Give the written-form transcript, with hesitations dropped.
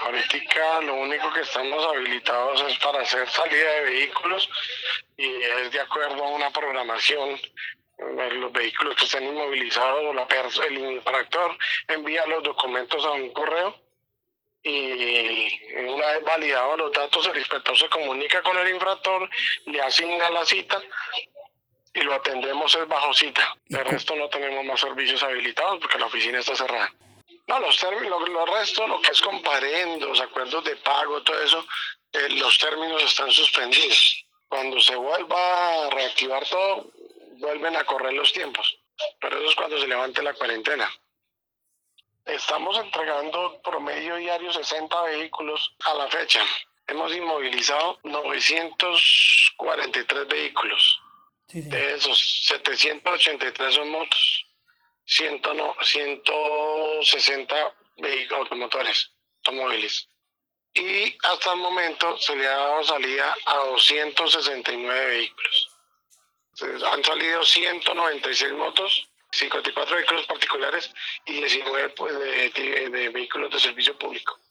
ahorita lo único que estamos habilitados es para hacer salida de vehículos y es de acuerdo a una programación. Los vehículos que estén inmovilizados, el infractor envía los documentos a un correo y una vez validados los datos, el inspector se comunica con el infractor, le asigna la cita y lo atendemos es bajo cita. De resto no tenemos más servicios habilitados porque la oficina está cerrada. No, los términos, los restos, lo que es comparendos, acuerdos de pago, todo eso, los términos están suspendidos. Cuando se vuelva a reactivar todo, vuelven a correr los tiempos. Pero eso es cuando se levante la cuarentena. Estamos entregando promedio diario 60 vehículos a la fecha. Hemos inmovilizado 943 vehículos. Sí. De esos, 783 son motos, 160 vehículos automotores, automóviles. Y hasta el momento se le ha dado salida a 269 vehículos. Han salido 196 motos, 54 vehículos particulares y 19 de vehículos de servicio público.